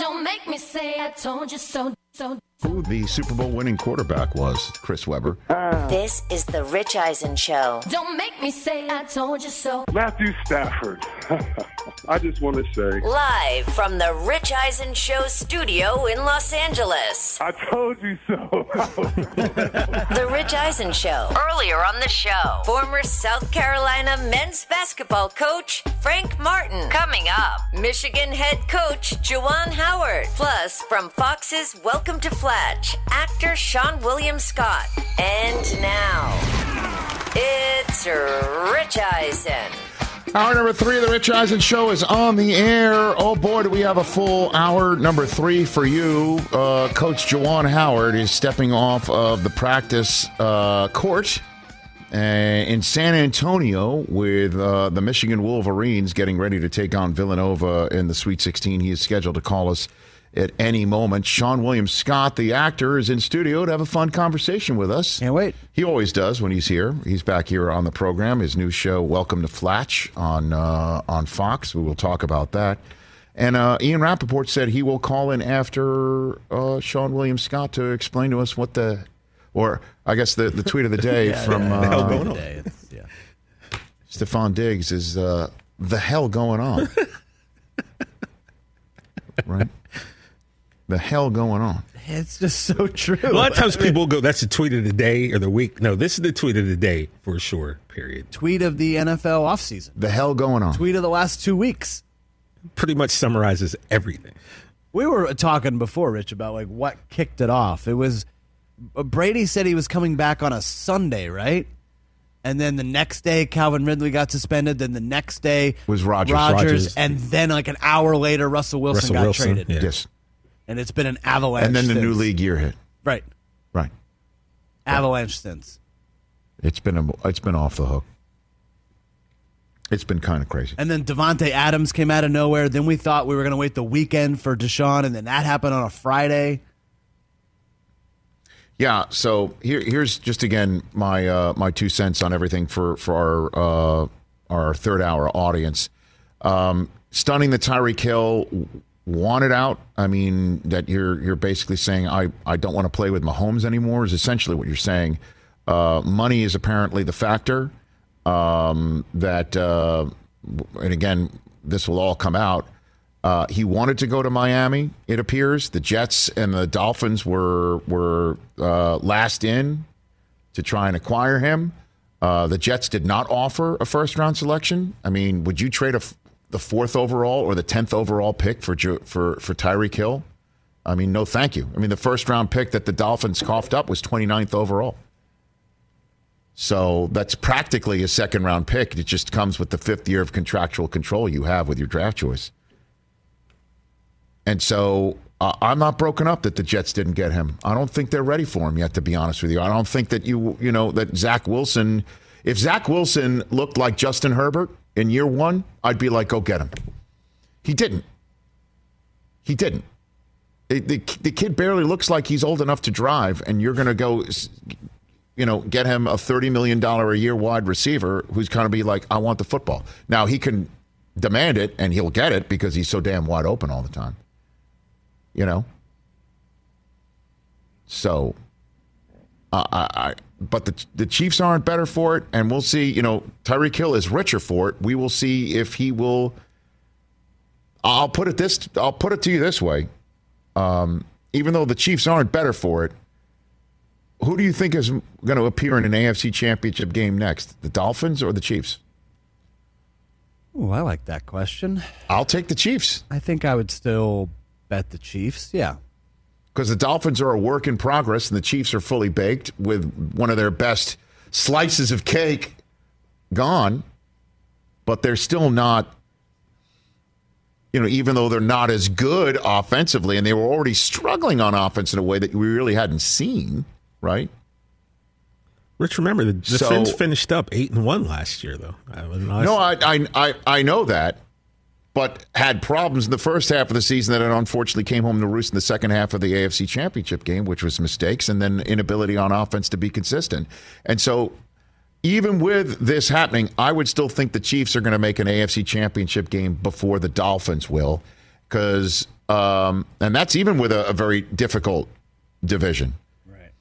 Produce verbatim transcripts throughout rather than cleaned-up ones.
Don't make me say I told you so, so. Who the Super Bowl winning quarterback was, Chris Webber. This is the Rich Eisen Show. Don't make me say I told you so. Matthew Stafford. I just want to say. Live from the Rich Eisen Show studio in Los Angeles. I told you so. The Rich Eisen Show. Earlier on the show, former South Carolina men's basketball coach Frank Martin. Coming up, Michigan head coach Juwan Howard. Plus, from Fox's Welcome to Flatch, actor Sean William Scott. And now, it's Rich Eisen. Hour number three of the Rich Eisen Show is on the air. Oh, boy, do we have a full hour number three for you. Uh, Coach Juwan Howard is stepping off of the practice uh, court uh, in San Antonio with uh, the Michigan Wolverines getting ready to take on Villanova in the Sweet sixteen. He is scheduled to call us at any moment. Sean William Scott, the actor, is in studio to have a fun conversation with us. Can't wait. He always does when he's here. He's back here on the program. His new show, Welcome to Flatch, on uh, on Fox. We will talk about that. And uh, Ian Rappaport said he will call in after uh, Sean William Scott to explain to us what the, or I guess the, the tweet of the day yeah, from yeah, uh, going on? Yeah. Stephon Diggs is uh, the hell going on. Right? The hell going on? It's just so true. A lot of times people go, that's the tweet of the day or the week. No, this is the tweet of the day for sure, period. Tweet of the N F L offseason. The hell going on? Tweet of the last two weeks. Pretty much summarizes everything. We were talking before, Rich, about like what kicked it off. It was Brady said he was coming back on a Sunday, right? And then the next day, Calvin Ridley got suspended. Then the next day was Rodgers. Rodgers, Rodgers. And then like an hour later, Russell Wilson Russell got Wilson, traded. yeah. Yes. And it's been an avalanche And then the since. new league year hit. Right. Right. Avalanche since. It's been a, it's been off the hook. It's been kind of crazy. And then Devontae Adams came out of nowhere. Then we thought we were going to wait the weekend for Deshaun, and then that happened on a Friday. Yeah, so here, here's just again my uh, my two cents on everything for for our uh, our third hour audience. Um, stunning that Tyreek Hill wanted out. I mean, that you're you're basically saying I, I don't want to play with Mahomes anymore is essentially what you're saying. Uh, money is apparently the factor. Um, that uh, and again, this will all come out. Uh, he wanted to go to Miami, it appears. The Jets and the Dolphins were were uh, last in to try and acquire him. Uh, the Jets did not offer a first-round selection. I mean, would you trade a, the fourth overall or the tenth overall pick for for for Tyreek Hill? I mean, no thank you. I mean, the first-round pick that the Dolphins coughed up was twenty-ninth overall. So that's practically a second-round pick. It just comes with the fifth year of contractual control you have with your draft choice. And so uh, I'm not broken up that the Jets didn't get him. I don't think they're ready for him yet, to be honest with you. I don't think that you, you know, that Zach Wilson, if Zach Wilson looked like Justin Herbert in year one, I'd be like, go get him. He didn't. He didn't. The, the, the kid barely looks like he's old enough to drive, and you're going to go, you know, get him a thirty million dollars a year wide receiver who's going to be like, I want the football. Now, he can demand it, and he'll get it because he's so damn wide open all the time. You know? So, uh, I, I, but the the Chiefs aren't better for it, and we'll see. You know, Tyreek Hill is richer for it. We will see if he will. I'll put it this. I'll put it to you this way. Um, even though the Chiefs aren't better for it, who do you think is going to appear in an A F C Championship game next? The Dolphins or the Chiefs? Oh, I like that question. I'll take the Chiefs. I think I would still bet the Chiefs, yeah. Because the Dolphins are a work in progress, and the Chiefs are fully baked with one of their best slices of cake gone. But they're still not, you know, even though they're not as good offensively, and they were already struggling on offense in a way that we really hadn't seen, right? Rich, remember, the, the So- Fins finished up eight and one last year, though. I was nice. No, I, I I I know that, but had problems in the first half of the season that unfortunately came home to roost in the second half of the A F C Championship game, which was mistakes and then inability on offense to be consistent. And so even with this happening, I would still think the Chiefs are going to make an A F C Championship game before the Dolphins will, because Um, and that's even with a, a very difficult division. Right.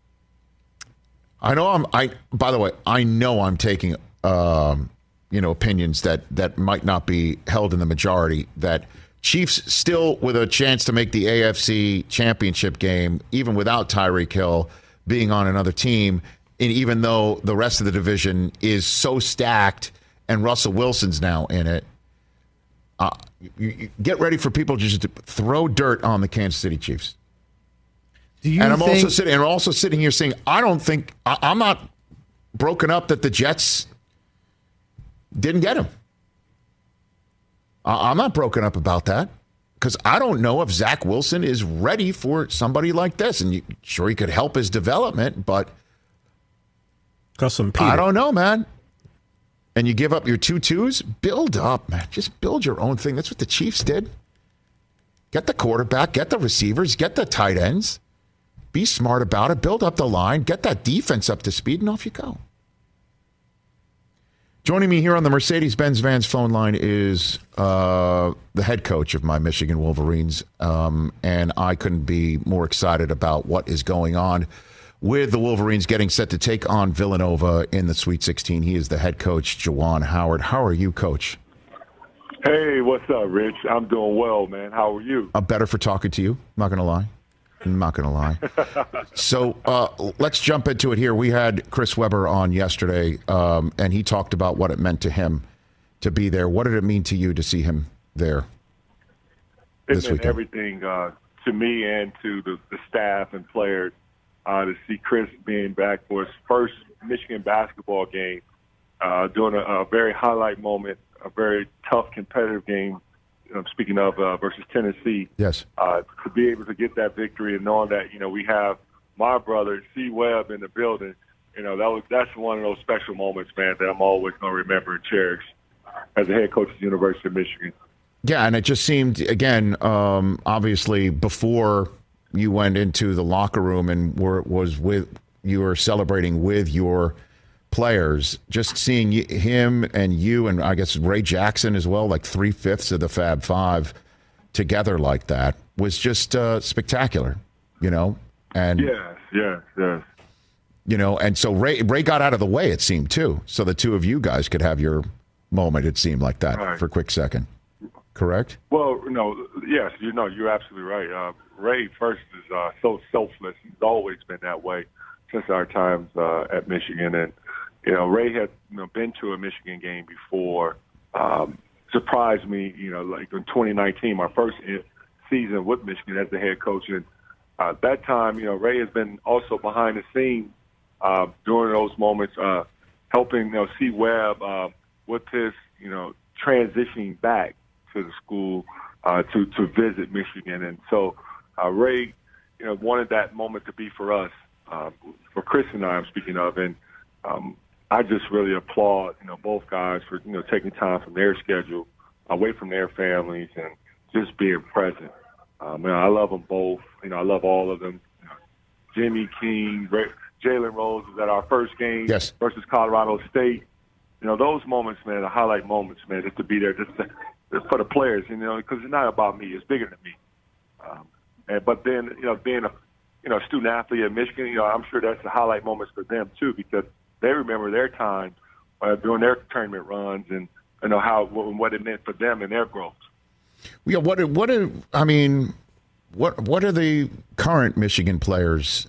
I know I'm. I by the way, I know I'm taking um, you know opinions that that might not be held in the majority. That Chiefs still with a chance to make the A F C Championship game, even without Tyreek Hill being on another team, and even though the rest of the division is so stacked and Russell Wilson's now in it. Uh, you, you get ready for people just to throw dirt on the Kansas City Chiefs. Do you and I'm think- also sitting and also sitting here saying I don't think I, I'm not broken up that the Jets didn't get him. I, I'm not broken up about that because I don't know if Zach Wilson is ready for somebody like this. And you, sure, he could help his development, but Got some Peter. I don't know, man. And you give up your two twos, build up, man. Just build your own thing. That's what the Chiefs did. Get the quarterback, get the receivers, get the tight ends. Be smart about it. Build up the line. Get that defense up to speed, and off you go. Joining me here on the Mercedes-Benz Vans phone line is uh, the head coach of my Michigan Wolverines, um, and I couldn't be more excited about what is going on with the Wolverines getting set to take on Villanova in the Sweet sixteen. He is the head coach, Juwan Howard. How are you, Coach? Hey, what's up, Rich? I'm doing well, man. How are you? I'm better for talking to you. I'm not going to lie. I'm not going to lie. So uh, let's jump into it here. We had Chris Webber on yesterday, um, and he talked about what it meant to him to be there. What did it mean to you to see him there It this meant weekend? everything uh, to me and to the, the staff and players uh, to see Chris being back for his first Michigan basketball game, uh, doing a, a very highlight moment, a very tough competitive game. Um, speaking of uh, versus Tennessee, Yes. uh, to be able to get that victory and knowing that you know we have my brother C. Webb in the building, you know that was that's one of those special moments, man, that I'm always going to remember and cherish as a head coach at the University of Michigan. Yeah, and it just seemed, again, um, obviously before you went into the locker room and were was with you were celebrating with your players, just seeing y- him and you and I guess Ray Jackson as well, like three-fifths of the Fab Five together like that was just uh, spectacular, you know? And, Yes, yes, yes. you know, and so Ray, Ray got out of the way, it seemed, too, so the two of you guys could have your moment, it seemed like that, Right. for a quick second. Correct? Well, no, yes, you know, you're absolutely right. Uh, Ray first is uh, so selfless. He's always been that way since our times uh, at Michigan. And, you know, Ray had you know, been to a Michigan game before. Um, surprised me, you know, like in twenty nineteen, my first season with Michigan as the head coach. And uh, that time, you know, Ray has been also behind the scenes uh, during those moments, uh, helping, you know, C. Webb uh, with his, you know, transitioning back to the school uh, to to visit Michigan, and so uh, Ray, you know, wanted that moment to be for us, uh, for Chris and I. I'm speaking of, and um, I just really applaud you know both guys for you know taking time from their schedule, away from their families, and just being present. Um, you know, I love them both. You know, I love all of them. You know, Jimmy King, Ray, Jalen Rose was at our first game Yes. versus Colorado State. You know, those moments, man, the highlight moments, man, just to be there, just to, for the players, you know, because it's not about me; it's bigger than me. Um, and but then, you know, being a you know student athlete at Michigan, you know, I'm sure that's the highlight moments for them too, because they remember their time uh, during their tournament runs, and you know how what it meant for them and their growth. Yeah, what what are, I mean, what what are the current Michigan players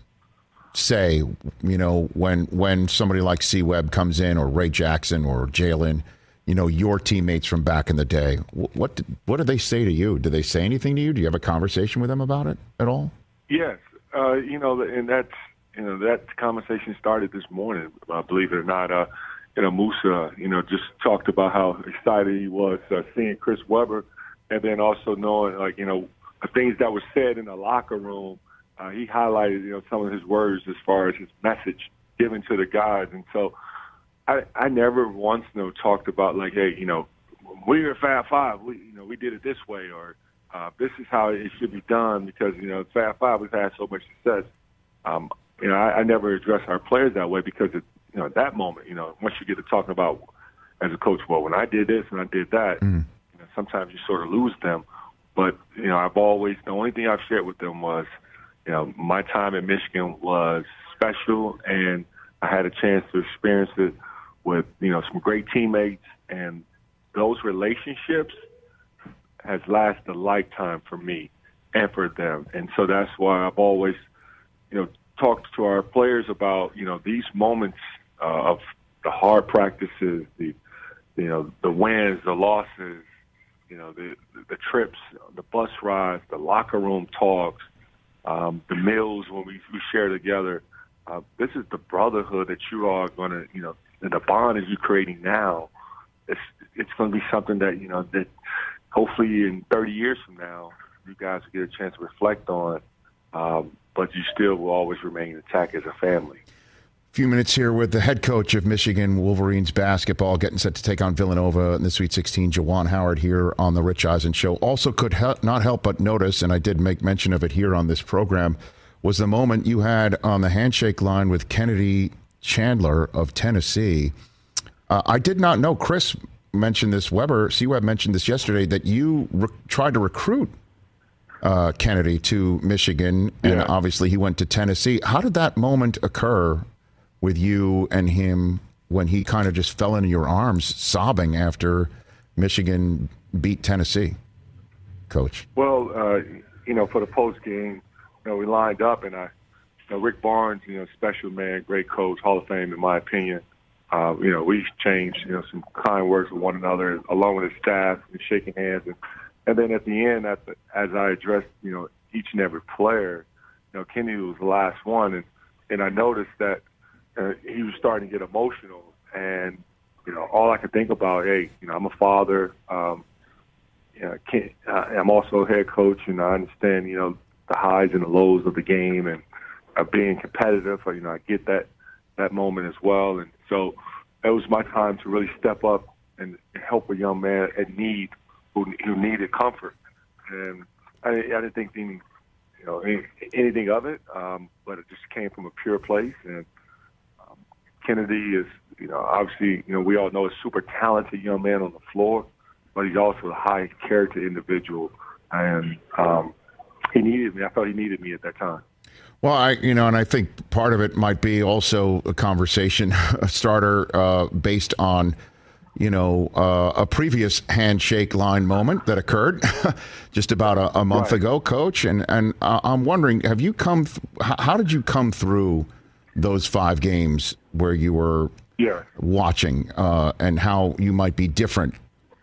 say? You know, when when somebody like C. Webb comes in, or Ray Jackson, or Jalen, you know, your teammates from back in the day. What what, did, what do they say to you? Do they say anything to you? Do you have a conversation with them about it at all? Yes, uh, you know, and that's you know that conversation started this morning. Uh, believe it or not, uh, you know, Musa, you know, just talked about how excited he was uh, seeing Chris Webber, and then also knowing, like, you know, the things that were said in the locker room. Uh, he highlighted, you know, some of his words as far as his message given to the guys, and so I, I never once, you know, talked about like, hey, you know, we were Fab Five, we, you know, we did it this way, or uh, this is how it should be done because you know, Fab Five has had so much success. Um, you know, I, I never address our players that way because, it, you know, at that moment, you know, once you get to talking about as a coach, well, when I did this and I did that, Mm. you know, sometimes you sort of lose them. but, you know, I've always, the only thing I've shared with them was, you know, my time at Michigan was special, and I had a chance to experience it with, you know, some great teammates, and those relationships has lasted a lifetime for me and for them. And so that's why I've always, you know, talked to our players about, you know, these moments uh, of the hard practices, the, you know, the wins, the losses, you know, the the trips, the bus rides, the locker room talks, um, the meals when we, we share together. Uh, this is the brotherhood that you are going to, you know, and the bond that you're creating now. It's it's going to be something that, you know, that hopefully in thirty years from now, you guys will get a chance to reflect on, um, but you still will always remain intact as a family. A few minutes here with the head coach of Michigan Wolverines basketball, getting set to take on Villanova in the Sweet sixteen, Juwan Howard, here on the Rich Eisen Show. Also could he- not help but notice, and I did make mention of it here on this program, was the moment you had on the handshake line with Kennedy Chandler of Tennessee. Uh, I did not know, Chris mentioned this, Weber, C-Web mentioned this yesterday, that you re- tried to recruit uh, Kennedy to Michigan, and yeah. obviously he went to Tennessee. How did that moment occur with you and him when he kind of just fell into your arms sobbing after Michigan beat Tennessee, Coach? Well, uh, you know, for the post game, you know, we lined up, and I, you know, Rick Barnes, you know, special man, great coach, Hall of Fame in my opinion. Uh, you know, we exchanged, you know, some kind words with one another, along with his staff, and shaking hands, and and then at the end, at the, as I addressed, you know, each and every player, you know, Kennedy was the last one, and and I noticed that uh, he was starting to get emotional, and you know, all I could think about, hey, you know, I'm a father, um, you know, can't, uh, I'm also a head coach, and I understand, you know, the highs and the lows of the game, and uh, being competitive. You know, I get that that moment as well, and so it was my time to really step up and help a young man in need who, who needed comfort. And I, I didn't think any, you know, any, anything of it, um, but it just came from a pure place. And um, Kennedy is, you know, obviously, you know, we all know a super talented young man on the floor, but he's also a high character individual, and um, he needed me. I felt he needed me at that time. Well, I, you know, and I think part of it might be also a conversation a starter uh, based on, you know, uh, a previous handshake line moment that occurred just about a, a month right. ago, Coach. And and uh, I'm wondering, have you come? Th- how did you come through those five games where you were yeah. watching, uh, and how you might be different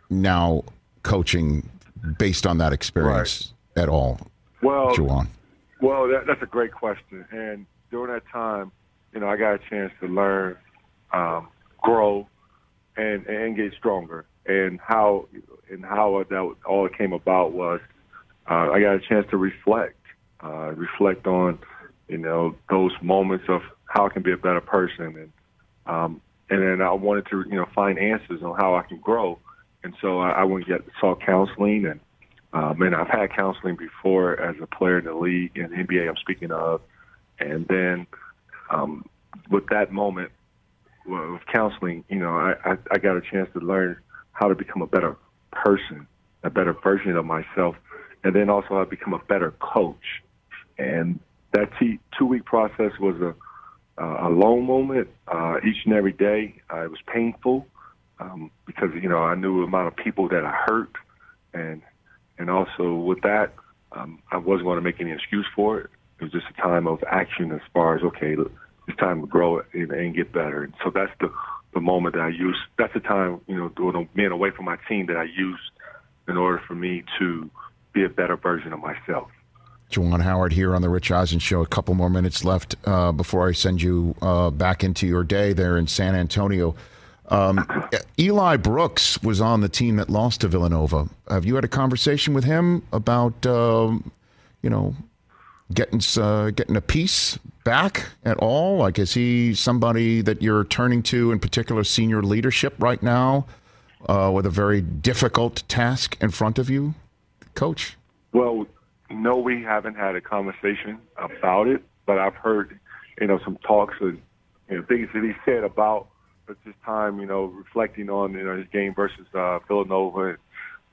now coaching based on that experience right. at all? Well, Juwan. Well, that, that's a great question. And during that time, you know, I got a chance to learn, um, grow, and and get stronger. And how and how that all came about was uh, I got a chance to reflect, uh, reflect on, you know, those moments of how I can be a better person, and um, and then I wanted to, you know, find answers on how I can grow. And so I, I went and get sought counseling, and Um, and I've had counseling before as a player in the league, in the N B A I'm speaking of. And then um, with that moment with counseling, you know, I, I, I got a chance to learn how to become a better person, a better version of myself, and then also how to become a better coach. And that t- two-week process was a, uh, a long moment uh, each and every day. Uh, it was painful um, because, you know, I knew the amount of people that I hurt, and And also with that, um, I wasn't going to make any excuse for it. It was just a time of action as far as, okay, it's time to grow and, and get better. And so that's the, the moment that I used. That's the time, you know, doing being away from my team that I used in order for me to be a better version of myself. Juwan Howard here on the Rich Eisen Show. A couple more minutes left uh, before I send you uh, back into your day there in San Antonio. Um, Eli Brooks was on the team that lost to Villanova. Have you had a conversation with him about, um, you know, getting uh, getting a piece back at all? Like, is he somebody that you're turning to, in particular, senior leadership right now, uh, with a very difficult task in front of you, Coach? Well, no, we haven't had a conversation about it, but I've heard, you know, some talks and, you know, things that he said about. It's his time, you know, reflecting on, you know, his game versus uh, Villanova,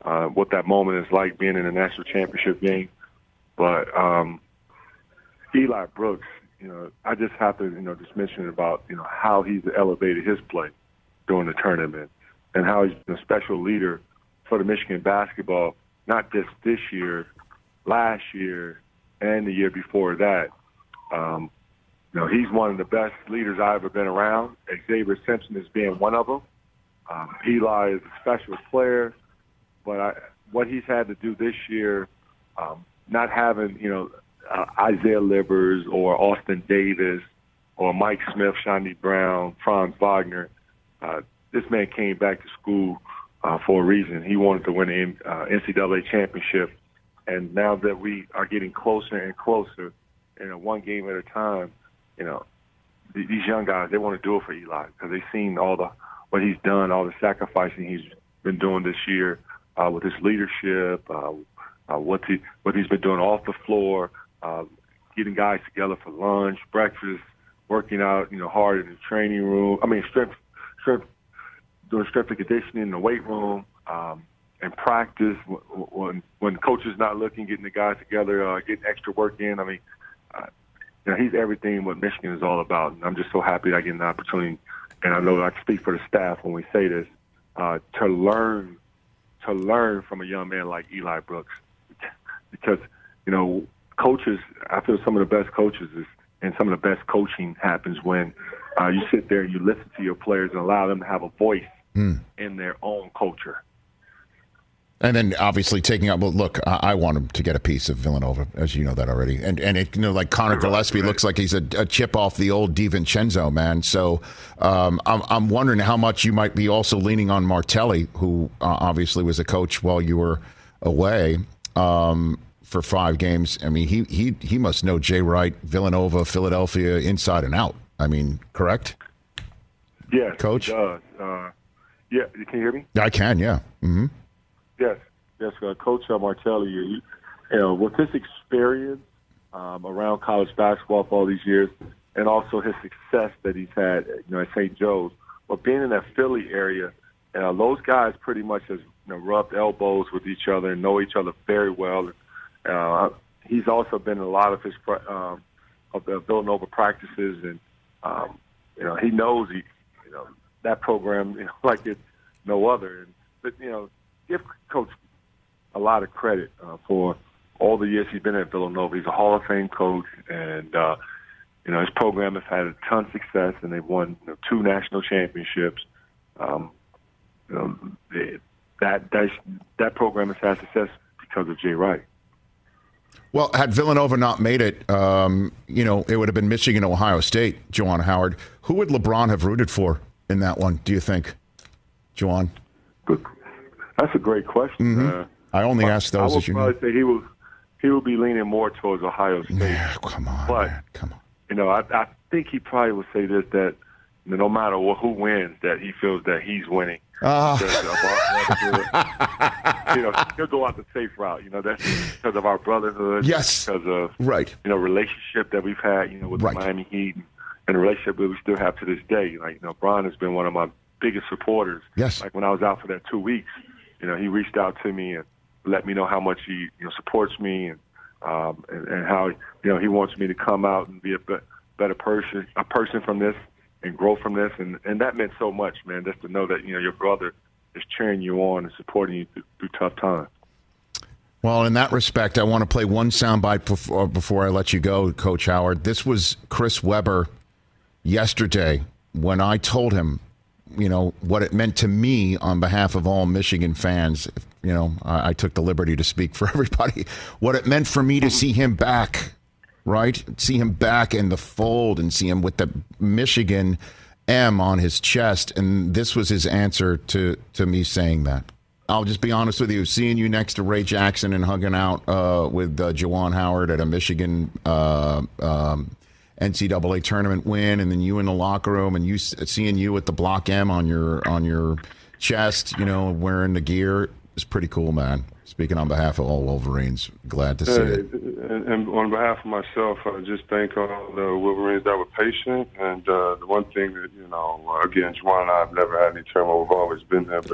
uh, what that moment is like being in a national championship game. But um, Eli Brooks, you know, I just have to, you know, just mention about, you know, how he's elevated his play during the tournament and how he's been a special leader for the Michigan basketball, not just this year, last year, and the year before that. Um, you know, he's one of the best leaders I've ever been around. Xavier Simpson is being one of them. Um, Eli is a special player, but I, what he's had to do this year, um, not having, you know, uh, Isaiah Livers or Austin Davis or Mike Smith, Shawnee Brown, Franz Wagner, uh, this man came back to school uh, for a reason. He wanted to win the uh, N C double A championship, and now that we are getting closer and closer, you know, one game at a time, you know, th- these young guys, they want to do it for Eli because they've seen all the what he's done, all the sacrificing he's been doing this year uh, with his leadership, uh, uh, what he what he's been doing off the floor, uh, getting guys together for lunch, breakfast, working out, you know, hard in the training room. I mean, strength, strength, doing strength and conditioning in the weight room, um, and practice when when coach is not looking, getting the guys together, uh, getting extra work in. I mean, uh, you know, he's everything what Michigan is all about, and I'm just so happy that I get an opportunity. And I know I can speak for the staff when we say this, uh, to learn, to learn from a young man like Eli Brooks, because you know, coaches. I feel some of the best coaches is, and some of the best coaching happens when uh, you sit there and you listen to your players and allow them to have a voice mm. in their own culture. And then obviously taking up, well, look, I, I want him to get a piece of Villanova, as you know that already. And, and it, you know, like Connor Gillespie looks like he's a, a chip off the old DiVincenzo, man. So um, I'm, I'm wondering how much you might be also leaning on Martelli, who uh, obviously was a coach while you were away um, for five games. I mean, he, he, he must know Jay Wright, Villanova, Philadelphia, inside and out. I mean, correct? Yes, Coach? He does. Uh, yeah, can you hear me? I can, yeah. Mm-hmm. Yes, yes, uh, Coach uh, Martelli, you, you know, with his experience um, around college basketball for all these years, and also his success that he's had, you know, at Saint Joe's, but being in that Philly area, uh, those guys pretty much has you know, rubbed elbows with each other and know each other very well. Uh, he's also been in a lot of his um, of the Villanova practices, and um, you know, he knows he, you know, that program, you know, like it's no other. And but you know. Give Coach a lot of credit uh, for all the years he's been at Villanova. He's a Hall of Fame coach, and uh, you know his program has had a ton of success, and they've won you know, two national championships. Um, you know, they, that that that program has had success because of Jay Wright. Well, had Villanova not made it, um, you know, it would have been Michigan, Ohio State. Juwan Howard, who would LeBron have rooted for in that one? Do you think, Juwan? Good. That's a great question. Mm-hmm. Uh, I only asked those. I would as you probably know. say he will he will be leaning more towards Ohio State. Yeah, come on, but man. Come on. You know, I, I think he probably would say this that you know, no matter what, who wins, that he feels that he's winning. Oh. You know, he'll go out the safe route. You know, that's because of our brotherhood. Yes. Because of right. You know, relationship that we've had. You know, with right. the Miami Heat, and the relationship that we still have to this day. Like, you know, Bron has been one of my biggest supporters. Yes. Like when I was out for that two weeks. You know, he reached out to me and let me know how much he you know supports me and um, and, and how you know he wants me to come out and be a be- better person, a person from this, and grow from this, and and that meant so much, man. Just to know that you know your brother is cheering you on and supporting you through, through tough times. Well, in that respect, I want to play one soundbite before before I let you go, Coach Howard. This was Chris Webber yesterday when I told him, you know, what it meant to me on behalf of all Michigan fans. You know, I, I took the liberty to speak for everybody. What it meant for me to see him back, right? See him back in the fold and see him with the Michigan M on his chest. And this was his answer to, to me saying that. I'll just be honest with you. Seeing you next to Ray Jackson and hugging out uh, with uh, Juwan Howard at a Michigan uh, um N C double A tournament win, and then you in the locker room, and you seeing you with the Block M on your on your chest, you know, wearing the gear is pretty cool, man. Speaking on behalf of all Wolverines, glad to see hey, it. And, and on behalf of myself, I just thank all the Wolverines that were patient. And uh, the one thing that, you know, again, Juwan and I have never had any turmoil. We've always been there. But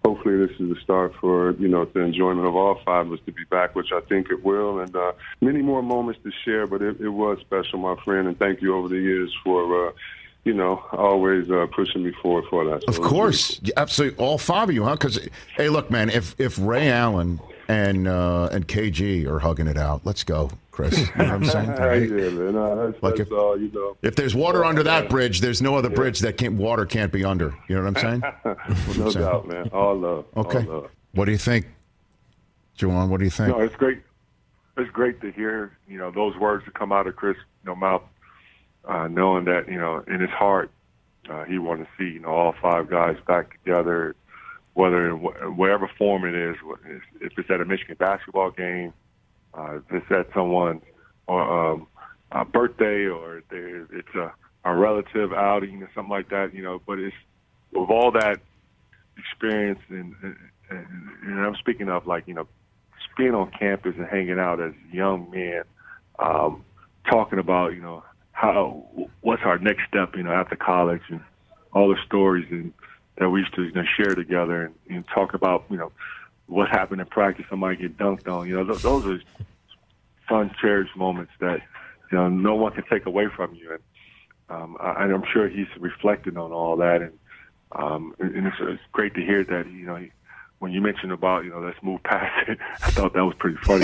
hopefully this is the start for, you know, the enjoyment of all five of us to be back, which I think it will, and uh, many more moments to share, but it, it was special, my friend, and thank you over the years for, uh, you know, always uh, pushing me forward for that. So of course. Really cool. Absolutely. All five of you, huh? Because, hey, look, man, if, if Ray Allen and uh, and K G are hugging it out, let's go, Chris. You know what I'm saying? Right? Yeah, man. Uh, that's, like that's if, all, you know. If there's water under that bridge, there's no other yeah. bridge that can't, water can't be under. You know what I'm saying? No I'm saying? doubt, man. All love. Okay. All love. What do you think, Juwan? What do you think? No, it's great. It's great to hear, you know, those words that come out of Chris' you know, mouth, uh, knowing that, you know, in his heart, uh, he wanted to see, you know, all five guys back together, whether in wh- whatever form it is, if it's at a Michigan basketball game, uh, if it's at someone's or, um, a birthday, or it's a, a relative outing or something like that, you know. But it's with all that experience, and, and, and I'm speaking of like, you know, being on campus and hanging out as young men, um, talking about, you know, how what's our next step, you know, after college, and all the stories and that we used to, you know, share together, and, and talk about, you know, what happened in practice, somebody get dunked on. You know, th- those are fun, cherished moments that, you know, no one can take away from you. And, um, I, and I'm sure he's reflecting on all that. And, um, and it's, it's great to hear that, you know, he, when you mentioned about, you know, let's move past it, I thought that was pretty funny.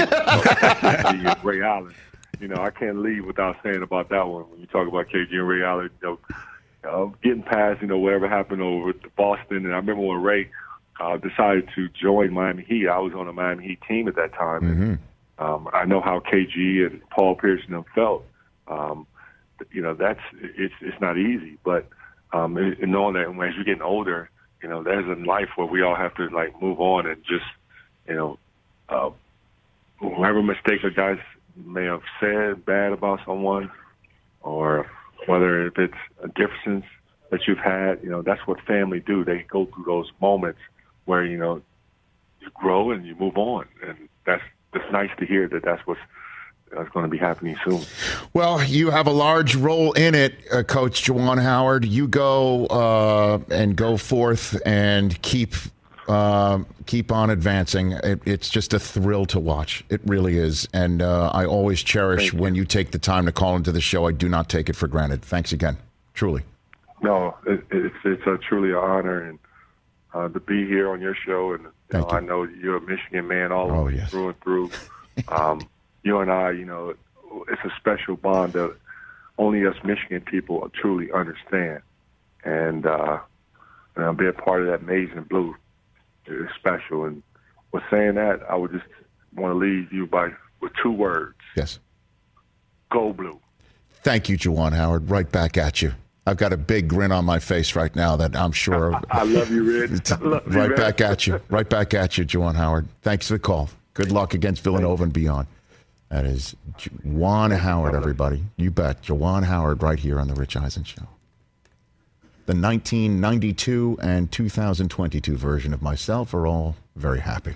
Ray Allen. You know, I can't leave without saying about that one. When you talk about K G and Ray Allen, you know, uh, getting past, you know, whatever happened over to Boston. And I remember when Ray uh, decided to join Miami Heat. I was on the Miami Heat team at that time. Mm-hmm. And, um, I know how K G and Paul Pierce and them felt. Um, you know, that's it's it's not easy. But um, and knowing that as you're getting older, you know, there's a life where we all have to, like, move on and just, you know, uh, whatever mistakes a guys may have said bad about someone, or whether if it's a difference that you've had, you know, that's what family do. They go through those moments where, you know, you grow and you move on. And that's, that's nice to hear that that's what's that's going to be happening soon. Well, you have a large role in it, uh, Coach Juwan Howard. You go uh, and go forth and keep uh, keep on advancing. It, it's just a thrill to watch. It really is. And uh, I always cherish when you take the time to call into the show. I do not take it for granted. Thanks again. Truly. No, it, it's it's a truly an honor, and uh, to be here on your show. And you know, you. I know you're a Michigan man all oh, yes. through and through. Um, you and I, you know, it's a special bond that only us Michigan people truly understand. And, uh, and being part of that maize and blue is special. And with saying that, I would just want to leave you by with two words. Yes. Go blue. Thank you, Juwan Howard. Right back at you. I've got a big grin on my face right now that I'm sure. I, I love you, Rich. I love right you, back at you. Right back at you, Juwan Howard. Thanks for the call. Good luck against Villanova and beyond. That is Juwan Howard, everybody. You bet. Juwan Howard right here on The Rich Eisen Show. The nineteen ninety-two and two thousand twenty-two version of myself are all very happy.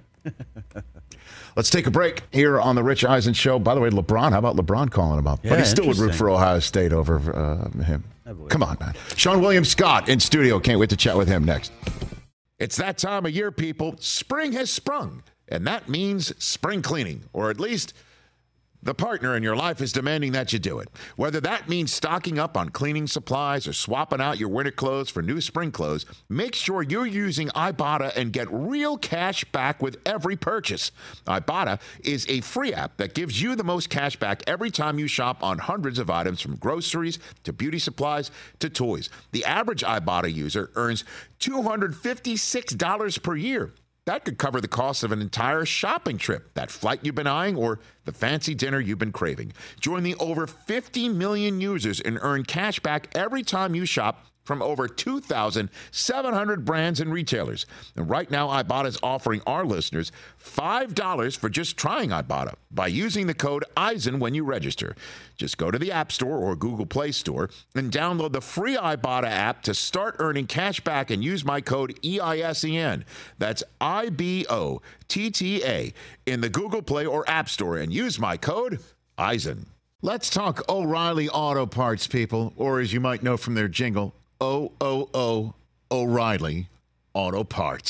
Let's take a break here on The Rich Eisen Show. By the way, LeBron, how about LeBron calling him up? Yeah, but he still would root for Ohio State over uh, him. Come on, man. Sean William Scott in studio. Can't wait to chat with him next. It's that time of year, people. Spring has sprung. And that means spring cleaning, or at least the partner in your life is demanding that you do it. Whether that means stocking up on cleaning supplies or swapping out your winter clothes for new spring clothes, make sure you're using Ibotta and get real cash back with every purchase. Ibotta is a free app that gives you the most cash back every time you shop on hundreds of items, from groceries to beauty supplies to toys. The average Ibotta user earns two hundred fifty-six dollars per year. That could cover the cost of an entire shopping trip, that flight you've been eyeing, or the fancy dinner you've been craving. Join the over fifty million users and earn cash back every time you shop from over two thousand seven hundred brands and retailers. And right now, Ibotta is offering our listeners five dollars for just trying Ibotta by using the code Eisen when you register. Just go to the App Store or Google Play Store and download the free Ibotta app to start earning cash back and use my code E I S E N. That's I B O T T A in the Google Play or App Store and use my code Eisen. Let's talk O'Reilly Auto Parts, people, or as you might know from their jingle, O O O O'Reilly Auto Parts.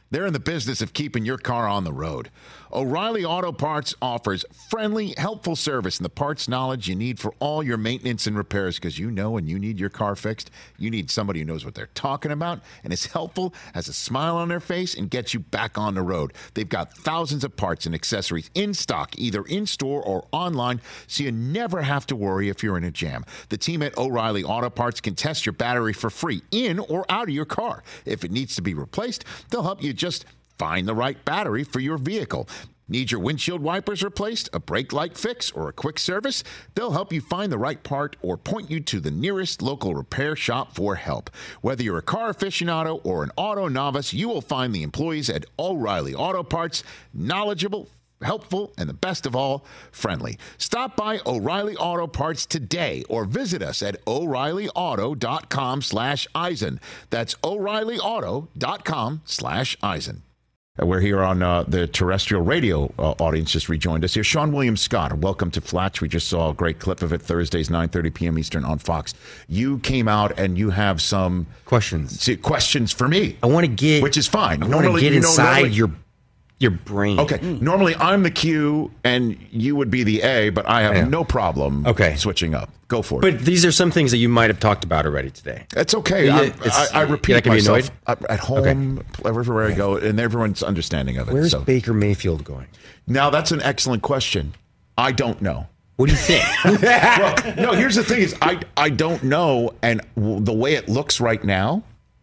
They're in the business of keeping your car on the road. O'Reilly Auto Parts offers friendly, helpful service and the parts knowledge you need for all your maintenance and repairs, because you know when you need your car fixed, you need somebody who knows what they're talking about and is helpful, has a smile on their face, and gets you back on the road. They've got thousands of parts and accessories in stock, either in-store or online, so you never have to worry if you're in a jam. The team at O'Reilly Auto Parts can test your battery for free in or out of your car. If it needs to be replaced, they'll help you just find the right battery for your vehicle. Need your windshield wipers replaced, a brake light fix, or a quick service? They'll help you find the right part or point you to the nearest local repair shop for help. Whether you're a car aficionado or an auto novice, you will find the employees at O'Reilly Auto Parts knowledgeable, helpful, and the best of all, friendly. Stop by O'Reilly Auto Parts today or visit us at O'Reilly Auto dot com slash Eisen. That's O'Reilly Auto dot com slash Eisen. We're here on uh, the terrestrial radio uh, audience just rejoined us here. Sean William Scott, welcome to Flatch. We just saw a great clip of it Thursdays, nine thirty p.m. Eastern on Fox. You came out and you have some questions see, questions for me. I want to get, which is fine. I want to get you know, inside normally, your your brain. Okay, mm. normally I'm the Q and you would be the A, but I have I no problem okay. switching up. Go for it. But these are some things that you might have talked about already today. It's okay. Yeah, I, it's, I, I repeat you're not gonna myself be annoyed? at home, okay. everywhere I go, and everyone's understanding of it. Where's so. Baker Mayfield going? Now, that's an excellent question. I don't know. What do you think? Well, no, here's the thing is I, I don't know, and the way it looks right now,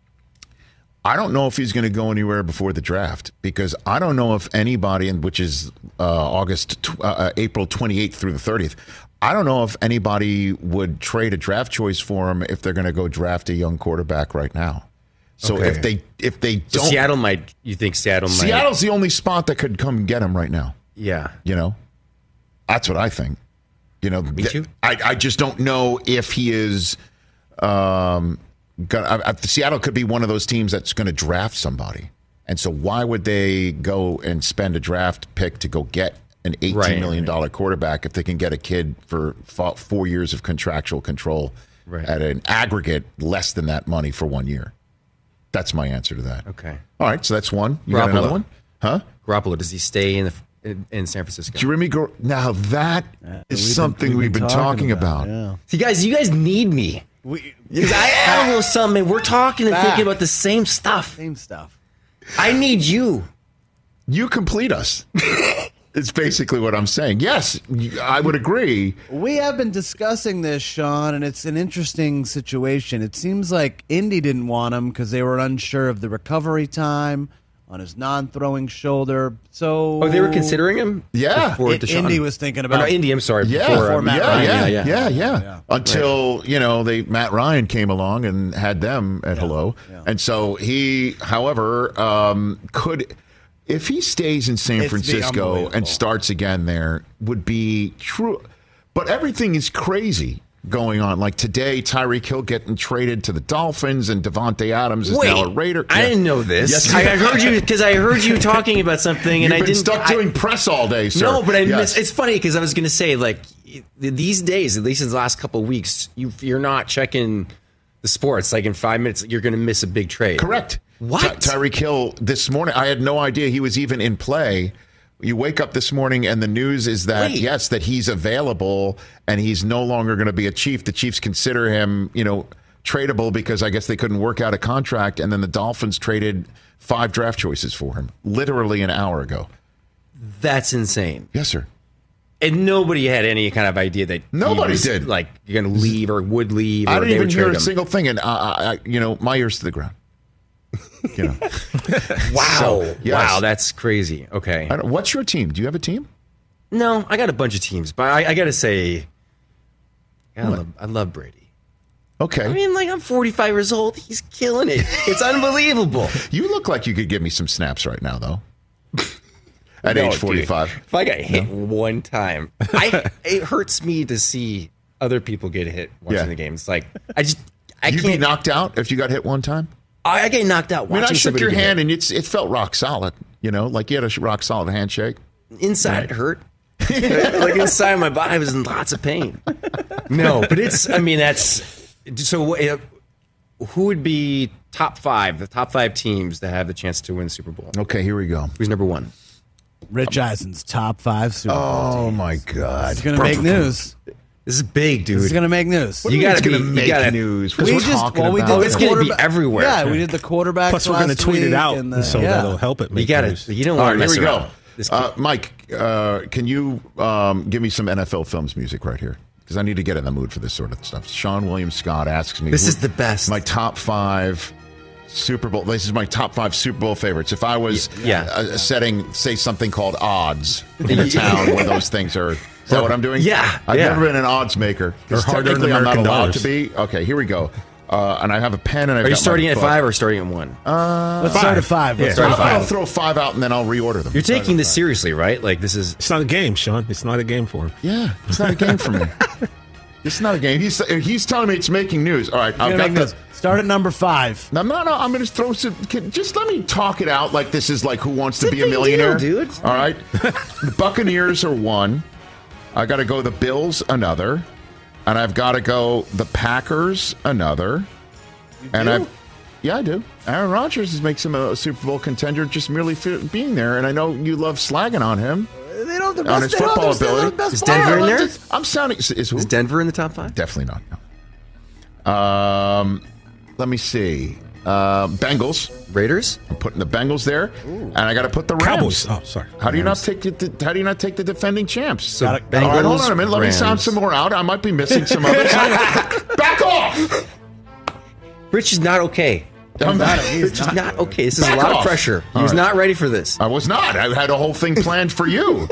I don't know if he's going to go anywhere before the draft, because I don't know if anybody, which is uh, August, uh, April twenty-eighth through the thirtieth, I don't know if anybody would trade a draft choice for him if they're going to go draft a young quarterback right now. So okay. if they if they don't, so Seattle might. You think Seattle might? Seattle's the only spot that could come get him right now. Yeah, you know, that's what I think. You know, me too. I I just don't know if he is. Um, Gonna, I, I, Seattle could be one of those teams that's going to draft somebody, and so why would they go and spend a draft pick to go get an eighteen right, million dollar right. quarterback if they can get a kid for four years of contractual control right. at an aggregate less than that money for one year? That's my answer to that. Okay. All right, so that's one. You Garoppolo. got another one, huh? Garoppolo, does he stay in the in, in San Francisco? Jeremy Gar- now that yeah, is we've something been, we've been, been talking, talking about. about. Yeah. See, guys, you guys need me. Because I have a little something, and we're talking and Back. thinking about the same stuff. Same stuff. I need you. You complete us. It's basically what I'm saying. Yes, I would agree. We have been discussing this, Sean, and it's an interesting situation. It seems like Indy didn't want him because they were unsure of the recovery time on his non-throwing shoulder. So, oh, they were considering him. Yeah, before it, Indy was thinking about. Oh, no, Indy. I'm sorry. Yeah, before, yeah, uh, Matt yeah, Ryan. yeah, yeah, yeah, yeah, yeah. Until right. you know they Matt Ryan came along and had them at yeah, hello, yeah. and so he, however, um, could. If he stays in San It's Francisco and starts again there, would be true. But everything is crazy going on. Like today, Tyreek Hill getting traded to the Dolphins, and Devontae Adams is Wait, now a Raider. I Yeah. didn't know this. Yes, I, I heard you because I heard you talking about something, You've and I been didn't. stuck I, doing press all day, sir. No, but I yes. miss. It's funny because I was going to say, like, these days, at least in the last couple of weeks, you you're not checking the sports. Like in five minutes, you're going to miss a big trade. Correct. What? Ty- Tyreek Hill this morning, I had no idea he was even in play. You wake up this morning and the news is that, Wait. yes, that he's available and he's no longer going to be a Chief. The Chiefs consider him, you know, tradable because I guess they couldn't work out a contract. And then the Dolphins traded five draft choices for him literally an hour ago. That's insane. Yes, sir. And nobody had any kind of idea that Nobody he was, did. Like, you're going to leave or would leave. Or I didn't they even would hear trade a him. single thing. And, uh, I, you know, my ears to the ground. You know. Wow. So, yes. Wow, that's crazy. Okay. I don't, what's your team? Do you have a team? No, I got a bunch of teams, but I, I got to say, I love, I love Brady. Okay. I mean, like, I'm forty-five years old. He's killing it. It's unbelievable. You look like you could give me some snaps right now, though. At No, age dude. forty-five. If I got hit no. one time, I it hurts me to see other people get hit watching Yeah. the game. It's like, I just, I You'd can't. be knocked out if you got hit one time? I, I get knocked out I mean, watching I shook somebody your get hand hit. and it's it felt rock solid, you know, like you had a rock solid handshake. Inside it hurt. Like inside my body, I was in lots of pain. No, but it's, I mean, that's, so uh, who would be top five, the top five teams that have the chance to win the Super Bowl? Okay, here we go. Who's number one? Rich Eisen's top five Super Bowl Oh teams. my God! It's going to make news. This is big, dude. This is going to make news. You gotta It's gonna be- you make gotta- news. We We're just talking well, we about did Oh, the it's gonna be quarterback- everywhere. Yeah, we did the quarterbacks. Plus, we're going to last tweet it week out, and the- so yeah. that'll help it. Make You got news. to. You don't All want right, to here mess we go. around. This Uh, Mike, uh, can you um, give me some N F L Films music right here? Because I need to get in the mood for this sort of stuff. Sean William Scott asks me. This who- is the best. My top five Super Bowl. This is my top five Super Bowl favorites. If I was Yeah. uh, setting, say, something called odds in a town where those things are. Is that what I'm doing? Yeah, I've yeah. never been an odds maker. 'Cause Or hard-earned technically, I'm not American allowed dollars. to be. Okay, here we go. Uh, and I have a pen and I've Are you got my starting at book. five or starting at one? Let's start at five. Let's Yeah. start How at about I'll five. throw five out and then I'll reorder them. You're taking this seriously, right? Like this is. It's not a game, Sean. It's not a game for him. Yeah, it's not a game for me. It's not a game. He's he's telling me it's making news. All right, I've Gonna got make the. news. Start at number five. No, no, no. I'm going to throw some. Can, just let me talk it out like this is like Who Wants to It's a Be a big Millionaire, deal, dude. All right. The Buccaneers are one. I got to go the Bills another, and I've got to go the Packers another, and I. Yeah, I do. Aaron Rodgers makes him a Super Bowl contender just merely for being there, and I know you love slagging on him They don't. The on best, his they don't football understand ability. the best Is player. Denver in I'm there? just- I'm sounding. Is, is who? Is Denver in the top five? Definitely not. No. Um, let me see. Uh, Bengals. Raiders? I'm putting the Bengals there, and I got to put the Rams. Cowboys. Oh, sorry. How do you Rams. not take the, How do you not take the defending champs? So All right, hold Bengals, on a minute. Let me sound Rams. some more out. I might be missing some others. Back off! Rich is not okay. I'm not- Rich is not okay. This is Back a lot off. of pressure. He All was right. not ready for this. I was not. I had a whole thing planned for you.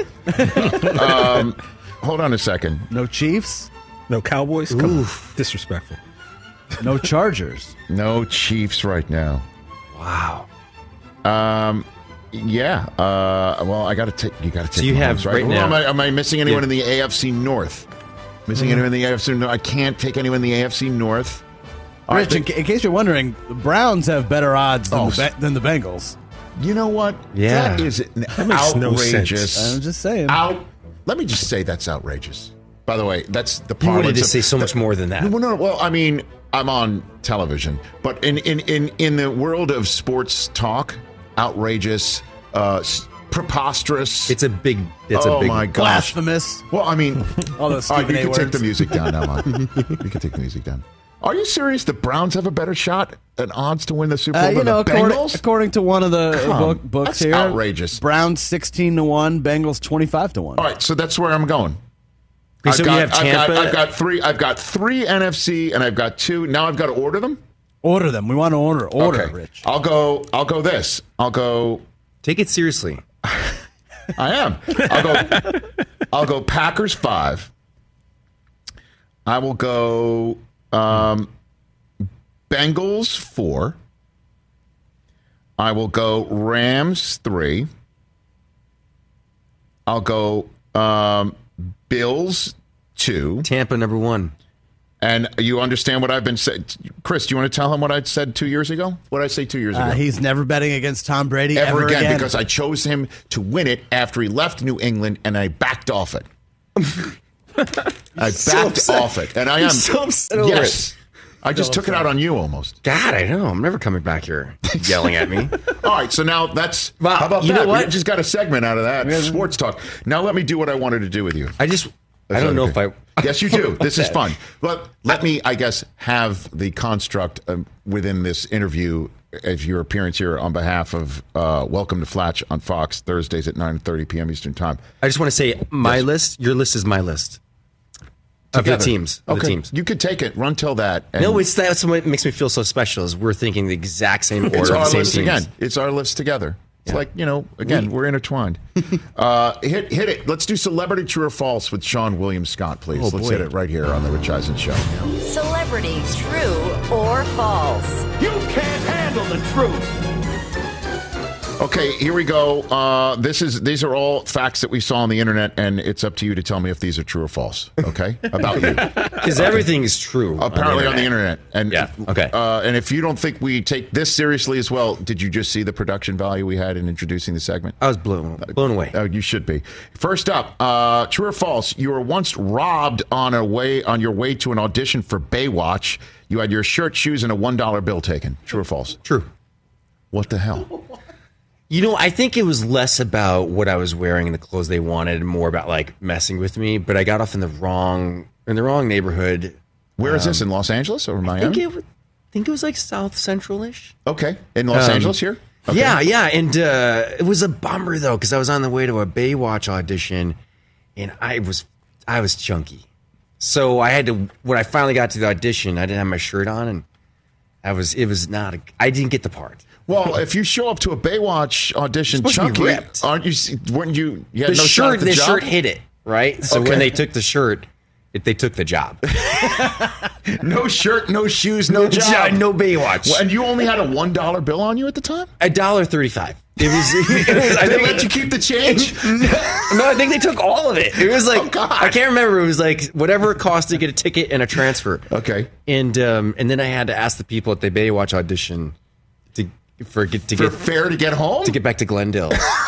um, hold on a second. No Chiefs. No Cowboys? Come on. Disrespectful. No Chargers. No Chiefs right now. Wow. Um, yeah. Uh, well, I got to take. You got to take. So you Mahomes, have right Well, now- Am I, am I missing anyone Yeah. in the A F C North? Missing anyone in the A F C North? I can't take anyone in the A F C North. All right, Rich, in, ca- in case you're wondering, the Browns have better odds than, Oh, the, Be- than the Bengals. you know what? Yeah. That is an makes no outrageous. sense. I'm just saying. Out. Let me just say that's outrageous. By the way, that's the You wanted parlance to of- say so much more than that. Well, no, well, I mean, I'm on television, but in in in, in the world of sports talk, outrageous, uh, s- preposterous. It's a big. It's oh a big. my gosh. Blasphemous. Well, I mean, All those all right, Stephen you A. can take words. the music down now. Mike. You can take the music down. Are you serious? The Browns have a better shot at odds to win the Super Bowl Uh, you than know, the according, Bengals? according to one of the Come, book, books that's here, outrageous. Browns sixteen to one, Bengals twenty-five to one. All right, so that's where I'm going. Okay, so I've, we got, have I've, Tampa. got, I've got three. I've got three N F C, and I've got two. Now I've got to order them. Order them. We want to order. Order, okay, Rich. I'll go. I'll go. This. I'll go. Take it seriously. I am. I'll go. I'll go. Packers five. I will go. Um, Bengals four. I will go Rams three. I'll go um, Bills two. Tampa number one. And you understand what I've been saying, Chris? Do you want to tell him what I said two years ago? What did I say two years ago? Uh, he's never betting against Tom Brady ever, ever, again, again. because I chose him to win it after he left New England, and I backed off it. I backed so upset. off it, and I am You're so upset over yes. I just took it out on you almost. God, I know. I'm never coming back here yelling at me. All right, so now that's Wow, how about you that? know what? We just got a segment out of that sports talk. Now let me do what I wanted to do with you. I just. I don't know if I. Yes, you do. This is fun. But let me, I guess, have the construct um, within this interview as your appearance here on behalf of uh, Welcome to Flatch on Fox Thursdays at nine thirty p.m. Eastern Time. I just want to say my Yes. list. Your list is my list of the Together. teams. Of Okay, the teams. you could take it. Run till that. and No, it's that's what makes me feel so special. Is we're thinking the exact same order, it's of our the same list teams. again. It's our list together. It's Yeah. like, you know, again, We- we're intertwined. uh, hit hit it. Let's do Celebrity True or False with Sean William Scott, please. Oh, Let's boy. hit it right here on The Rich Eisen Show. Celebrity true or false? You can't handle the truth. Okay, here we go. Uh, this is these are all facts that we saw on the internet, and it's up to you to tell me if these are true or false. Okay, about you. Because everything is true. Apparently on the internet. And Yeah, okay. Uh, and if you don't think we take this seriously as well, did you just see the production value we had in introducing the segment? I was blown blown away. Uh, you should be. First up, uh, true or false? You were once robbed on a way on your way to an audition for Baywatch. You had your shirt, shoes, and a one dollar bill taken. True or false? True. What the hell? You know, I think it was less about what I was wearing and the clothes they wanted, and more about like messing with me. But I got off in the wrong in the wrong neighborhood. Where is Um, this, in Los Angeles or I Miami? think it, was- I think it was like South Central-ish. Okay, in Los Um, Angeles here? Okay. Yeah, yeah. And uh, it was a bummer, though, because I was on the way to a Baywatch audition, and I was I was chunky. So I had to, when I finally got to the audition, I didn't have my shirt on, and I was, it was not, a, I didn't get the part. Well, if you show up to a Baywatch audition You're supposed to chunky, be ripped. aren't you? Weren't you? You had The no shot shirt, at the, the job? shirt hit it, right? So Okay. when they took the shirt, it, they took the job. No shirt, no shoes, no job, no Baywatch. Well, and you only had a one dollar bill on you at the time. A dollar thirty-five. It was. It was I They think let you keep the change. No, I think they took all of it. It was like Oh, God. I can't remember. It was like whatever it cost to get a ticket and a transfer. Okay. And um, and then I had to ask the people at the Baywatch audition to for get to For get fare to get home. to get back to Glendale.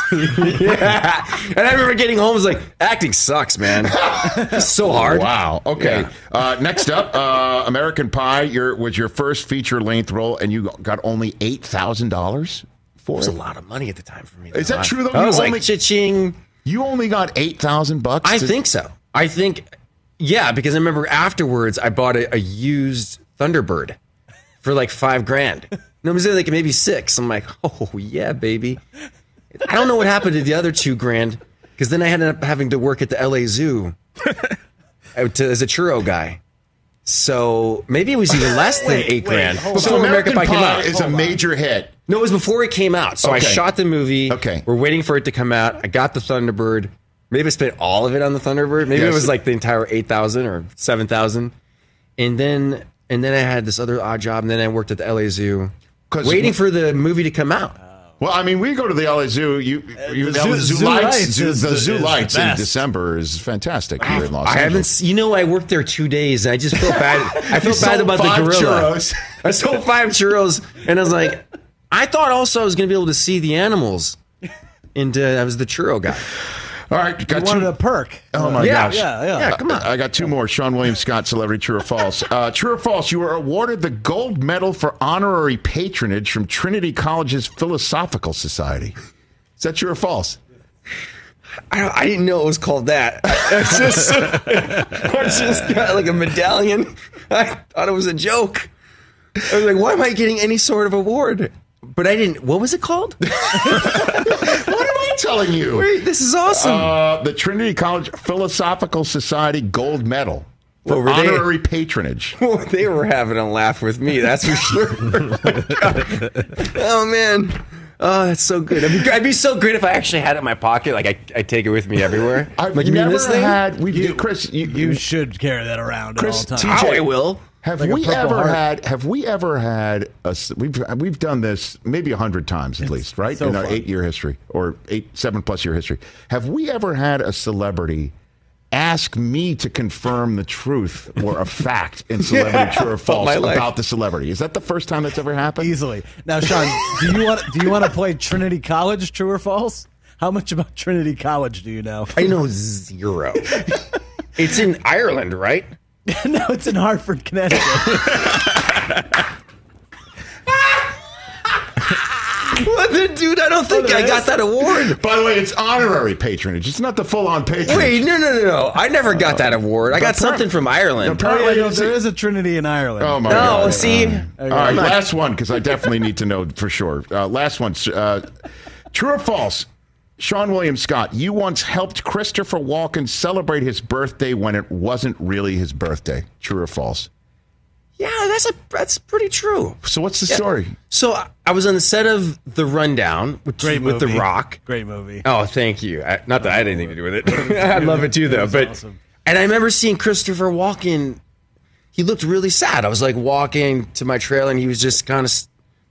Yeah. And I remember getting home. I was like, acting sucks, man. It's so hard. Wow. Okay. Yeah. Uh, next up, uh, American Pie. Your was your first feature length role, and you got only eight thousand dollars for It was it. a lot of money at the time for me. Is though. that true, though? I You was only- like cha-ching. You only got eight thousand bucks. I to- think so. I think, yeah, because I remember afterwards I bought a, a used Thunderbird for like five grand. No, it was like maybe six. I'm like, oh yeah, baby. I don't know what happened to the other two grand because then I ended up having to work at the L A Zoo uh, to, as a churro guy. So maybe it was even less than Wait, eight wait, grand. hold on. So Before American, American Pie came Pie out. is a major hit. No, it was before it came out. So I Okay. shot the movie. Okay. We're waiting for it to come out. I got the Thunderbird. Maybe I spent all of it on the Thunderbird. Maybe Yes. it was like the entire eight thousand or seven thousand. And then and then I had this other odd job, and then I worked at the L A Zoo 'Cause- waiting for the movie to come out. Well, I mean, we go to the L A Zoo. You, you the the Zoo- zoo, Zoo lights, Lights zoo, is the the- zoo is the lights in best. December is fantastic here in Los I haven't, Angeles. s- you know, I worked there two days, and I just felt bad. I felt bad sold about the five gorilla. churros. I sold five churros, and I was like, I thought also I was going to be able to see the animals, and uh, I was the churro guy. All right, You got wanted two. a perk. Oh my Yeah, gosh! yeah, yeah. Yeah, come on. I got two more. Sean William Scott, celebrity, true or false? Uh, true or false? You were awarded the gold medal for honorary patronage from Trinity College's Philosophical Society. Is that true or false? I, I didn't know it was called that. I just, I just got like a medallion. I thought it was a joke. I was like, why am I getting any sort of award? But I didn't. What was it called? What am I telling you? Wait, this is awesome. Uh, the Trinity College Philosophical Society gold medal for Well, were they- honorary patronage. Well, they were having a laugh with me, that's for sure. Oh, man. Oh, that's so good. It'd be, it'd be so great if I actually had it in my pocket. Like, I, I take it with me everywhere. I've like, you mean never this thing? had. We've, Chris, you, You you should carry that around Chris, at all T times. J Oh, I will. Have Like a we Purple ever Heart. had? Have we ever had a? s- We've we've done this maybe a hundred times at least, right? so in our fun. eight year history or eight seven plus year history. Have we ever had a celebrity ask me to confirm the truth or a fact in celebrity true or false my life. about the celebrity? Is that the first time that's ever happened? Easily. Now, Sean, do you want do you want to play Trinity College? True or false? How much about Trinity College do you know? I know zero. It's in Ireland, right? No, it's in Hartford, Connecticut. What the dude? I don't think Oh, there I got is? that award. By the way, it's honorary patronage. It's not the full on patronage. Wait, no, no, no, no. I never got that award. I got something from Ireland. Appar- Oh, yeah, no, there is a Trinity in Ireland. Oh my No, god! see? All right, last one because I definitely need to know for sure. Uh, last one. Uh, true or false? Sean William Scott, you once helped Christopher Walken celebrate his birthday when it wasn't really his birthday. True or false? Yeah, that's a that's pretty true. So what's the story? So I- I was on the set of The Rundown with, Great with movie. The Rock. Great movie. Oh, thank you. I, not that I had anything to do with it. I love it too, though. was But awesome. and I remember seeing Christopher Walken. He looked really sad. I was like walking to my trailer, and he was just kind of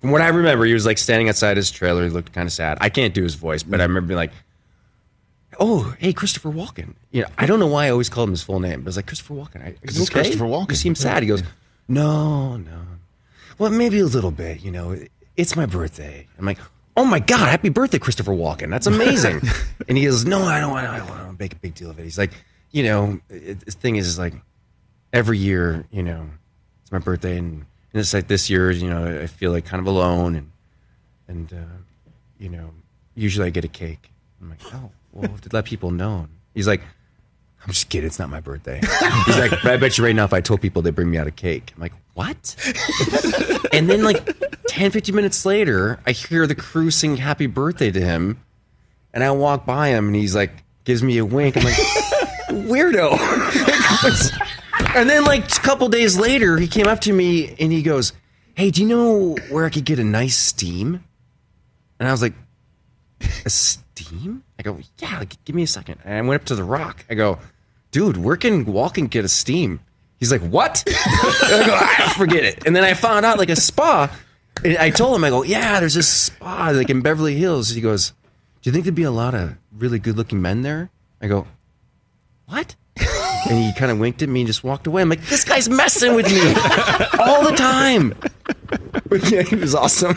From what I remember, he was like standing outside his trailer. He looked kind of sad. I can't do his voice, but I remember being like, "Oh, hey, Christopher Walken." You know, I don't know why I always called him his full name, but it's like Christopher Walken. I, Is this okay? Christopher Walken? You seem sad. He goes, "No, no. Well, maybe a little bit. You know, it's my birthday." I'm like, "Oh my God, happy birthday, Christopher Walken. That's amazing." And he goes, "No, I don't want to. I don't want to make a big deal of it." He's like, "You know, it, the thing is, is like every year, you know, it's my birthday, and, and it's like this year, you know, I feel like kind of alone, and and uh, you know, usually I get a cake." I'm like, "Oh, well, to let people know." He's like, "I'm just kidding. It's not my birthday." He's like, "But I bet you right now, if I told people, they bring me out a cake." I'm like, "What?" And then like ten, fifteen minutes later, I hear the crew sing happy birthday to him. And I walk by him and he's like, gives me a wink. I'm like, weirdo. And then like a couple days later, he came up to me and he goes, "Hey, do you know where I could get a nice steam?" And I was like, "A steam?" I go, "Yeah, like, give me a second." And I went up to the Rock. I go, "Dude, where can Walken get a steam?" He's like, "What?" And I go, "Ah, forget it." And then I found out like a spa. And I told him, I go, "Yeah, there's this spa like in Beverly Hills." He goes, "Do you think there'd be a lot of really good looking men there?" I go, "What?" And he kind of winked at me and just walked away. I'm like, this guy's messing with me all the time. But yeah, he was awesome.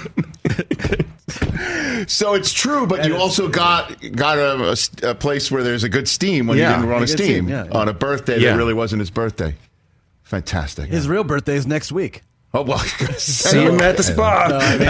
So it's true, but you also got got a, a, a place where there's a good steam when Yeah. you didn't run a A good steam steam, yeah, yeah. on a birthday Yeah. that really wasn't his birthday. Fantastic. His real birthday is next week. Oh, well, See him at the spa.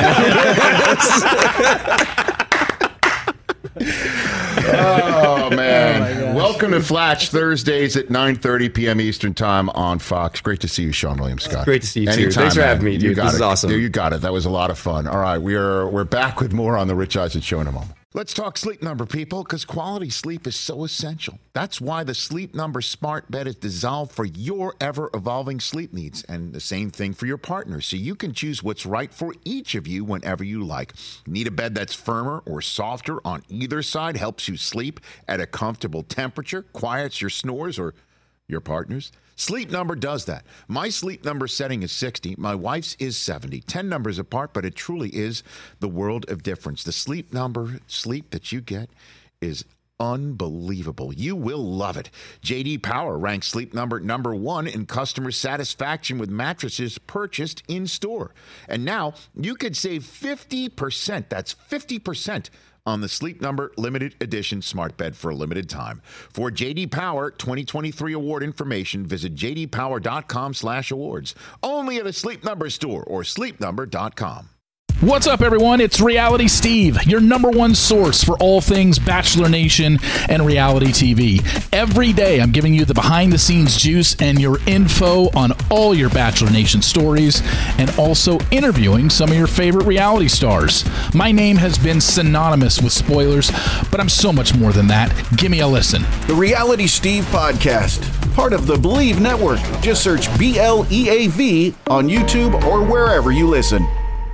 Oh, man. Oh, my gosh. Welcome to Flash Thursdays at nine thirty p.m. Eastern Time on Fox. Great to see you, Sean William Scott. Great to see you, too. Anytime, Thanks for man. having me, You dude. got This it. is awesome. Dude, you got it. That was a lot of fun. All right, we are we're back with more on the Rich Eisen Show in a moment. Let's talk Sleep Number, people, because quality sleep is so essential. That's why the Sleep Number smart bed is designed for your ever-evolving sleep needs, and the same thing for your partner, so you can choose what's right for each of you whenever you like. Need a bed that's firmer or softer on either side, helps you sleep at a comfortable temperature, quiets your snores or your partner's? Sleep Number does that. My Sleep Number setting is sixty. My wife's is seventy. ten numbers apart, but it truly is the world of difference. The Sleep Number sleep that you get is unbelievable. You will love it. J D Power ranks Sleep Number number one in customer satisfaction with mattresses purchased in store. And now you could save fifty percent. That's fifty percent on the Sleep Number limited edition smart bed for a limited time. For J D Power twenty twenty-three award information, visit j d power dot com slash awards. Only at a Sleep Number store or sleep number dot com. What's up, everyone? It's Reality Steve, your number one source for all things Bachelor Nation and reality T V. Every day, I'm giving you the behind-the-scenes juice and your info on all your Bachelor Nation stories, and also interviewing some of your favorite reality stars. My name has been synonymous with spoilers, but I'm so much more than that. Give me a listen. The Reality Steve Podcast, part of the Believe Network. Just search B L E A V on YouTube or wherever you listen.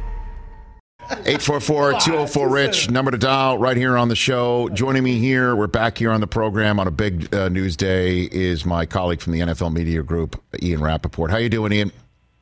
eight four four, two oh four, RICH, number to dial right here on the show. Joining me here, we're back here on the program on a big uh, news day, is my colleague from the N F L Media Group, Ian Rappaport. How you doing, Ian?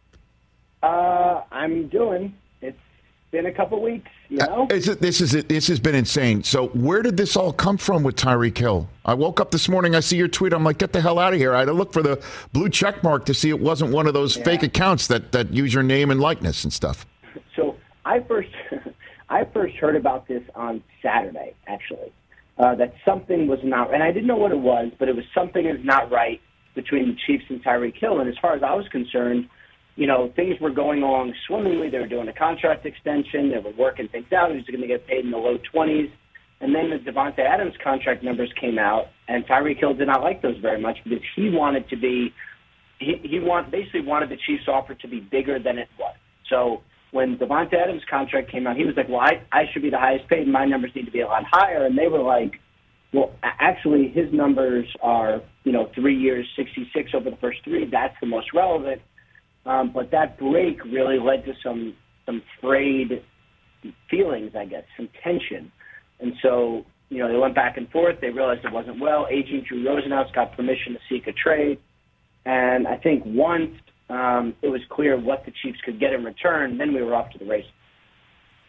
Uh, I'm doing. It's been a couple weeks, you know? Uh, is it, this, is it, this has been insane. So where did this all come from with Tyreek Hill? I woke up this morning, I see your tweet, I'm like, get the hell out of here. I had to look for the blue check mark to see it wasn't one of those Yeah. fake accounts that, that use your name and likeness and stuff. So I first, I first heard about this on Saturday, actually, uh, that something was not, and I didn't know what it was, but it was something is not right between the Chiefs and Tyreek Hill. And as far as I was concerned, you know, things were going along swimmingly. They were doing a contract extension. They were working things out. He was going to get paid in the low twenties. And then the Devontae Adams contract numbers came out, and Tyreek Hill did not like those very much because he wanted to be, he, he want, basically wanted the Chiefs' offer to be bigger than it was. So when Devontae Adams' contract came out, he was like, well, I, I should be the highest paid, and my numbers need to be a lot higher. And they were like, well, actually, his numbers are, you know, three years, sixty-six over the first three. That's the most relevant. Um, but that break really led to some some frayed feelings, I guess, some tension. And so, you know, they went back and forth. They realized it wasn't well. Agent Drew Rosenhaus got permission to seek a trade. And I think once um, it was clear what the Chiefs could get in return, then we were off to the races.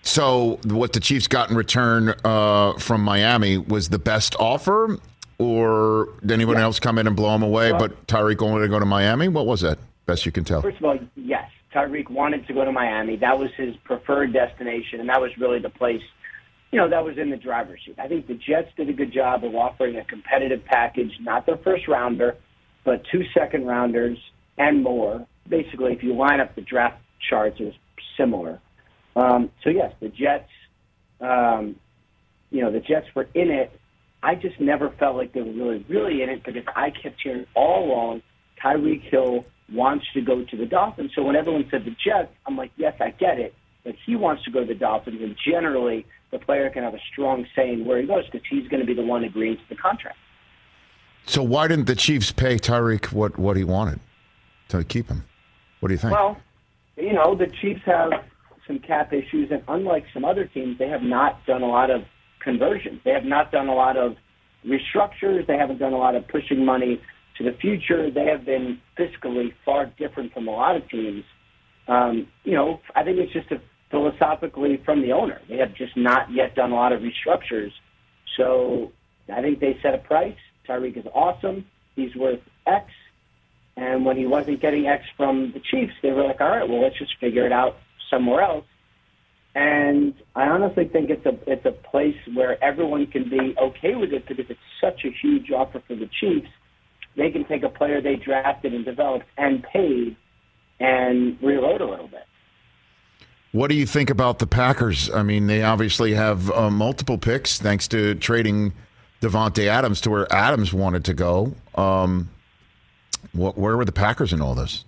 So what the Chiefs got in return uh, from Miami was the best offer, or did anyone Yeah. else come in and blow him away? Well- But Tyreek wanted to go to Miami. What was that? Best you can tell. First of all, yes, Tyreek wanted to go to Miami. That was his preferred destination, and that was really the place, you know, that was in the driver's seat. I think the Jets did a good job of offering a competitive package, not their first rounder, but two second rounders and more. Basically, if you line up the draft charts, it was similar. Um, so, yes, the Jets, um, you know, the Jets were in it. I just never felt like they were really, really in it because I kept hearing all along Tyreek Hill wants to go to the Dolphins. So when everyone said the Jets, I'm like, yes, I get it. But he wants to go to the Dolphins, and generally the player can have a strong say in where he goes because he's going to be the one agreeing to the contract. So why didn't the Chiefs pay Tyreek what, what he wanted to keep him? What do you think? Well, you know, the Chiefs have some cap issues, and unlike some other teams, they have not done a lot of conversions. They have not done a lot of restructures. They haven't done a lot of pushing money to the future. They have been fiscally far different from a lot of teams. Um, you know, I think it's just a, philosophically from the owner. They have just not yet done a lot of restructures. So I think they set a price. Tyreek is awesome. He's worth X. And when he wasn't getting X from the Chiefs, they were like, all right, well, let's just figure it out somewhere else. And I honestly think it's a it's a place where everyone can be okay with it because it's such a huge offer for the Chiefs. They can take a player they drafted and developed and paid and reload a little bit. What do you think about the Packers? I mean, they obviously have uh, multiple picks thanks to trading Devontae Adams to where Adams wanted to go. Um, what, where were the Packers in all this?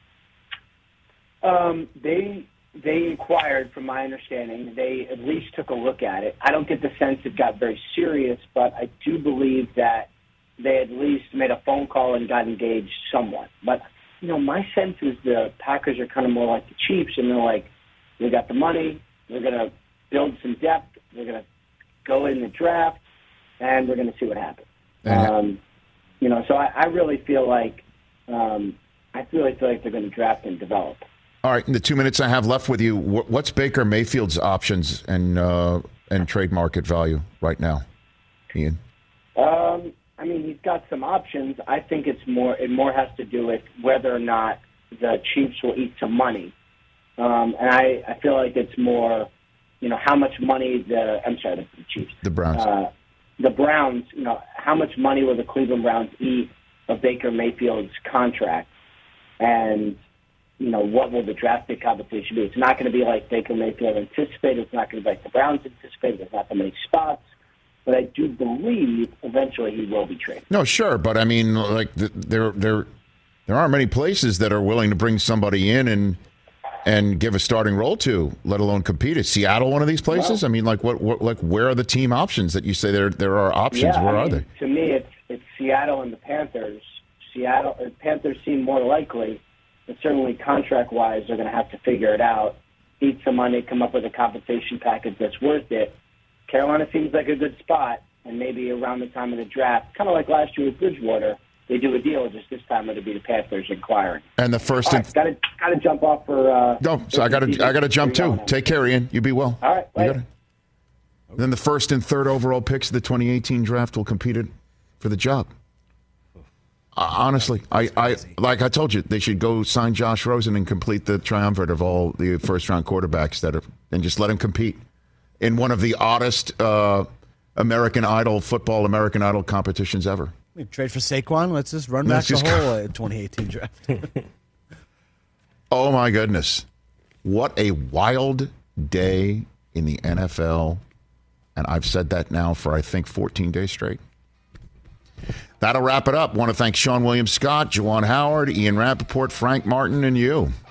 Um, they they inquired, from my understanding. They at least took a look at it. I don't get the sense it got very serious, but I do believe that they at least made a phone call and got engaged somewhat. But, you know, my sense is the Packers are kind of more like the Chiefs, and they're like, we got the money, we're going to build some depth, we're going to go in the draft, and we're going to see what happens. Um, you know, so I, I really feel like um, I really feel like they're going to draft and develop. All right, in the two minutes I have left with you, wh- what's Baker Mayfield's options and uh, and trade market value right now, Ian? Um, I mean, he's got some options. I think it's more. It more has to do with whether or not the Chiefs will eat some money, um, and I, I feel like it's more, you know, how much money the I'm sorry, the Chiefs, The Browns. uh, the Browns. You know, how much money will the Cleveland Browns eat of Baker Mayfield's contract, and you know, what will the draft pick compensation be? It's not going to be like Baker Mayfield anticipated. It's not going to be like the Browns anticipated. There's not that many spots. But I do believe eventually he will be traded. No, sure, but I mean, like th- there, there, there aren't many places that are willing to bring somebody in and and give a starting role to, let alone compete. Is Seattle one of these places? Well, I mean, like what, what, like where are the team options that you say there there are options? Yeah, where I are mean, they? To me, it's it's Seattle and the Panthers. Seattle uh, Panthers seem more likely, but certainly contract-wise, they're going to have to figure it out, eat some money, come up with a compensation package that's worth it. Carolina seems like a good spot, and maybe around the time of the draft, kind of like last year with Bridgewater, they do a deal. Just this time it'll be the Panthers inquiring. And the first All and right, got to got to jump off for. Uh, no, so I got to I got to jump too. Take care, Ian. You be well. All right, You later. gotta- Then the first and third overall picks of the twenty eighteen draft will compete it for the job. Uh, honestly, I, I like I told you, they should go sign Josh Rosen and complete the triumvirate of all the first round quarterbacks that are, and just let him compete in one of the oddest uh, American Idol football American Idol competitions ever. We trade for Saquon. Let's just run Let's back just the go. whole uh, twenty eighteen draft. Oh my goodness. What a wild day in the N F L. And I've said that now for, I think, fourteen days straight. That'll wrap it up. Want to thank Sean Williams Scott, Juwan Howard, Ian Rappaport, Frank Martin, and you.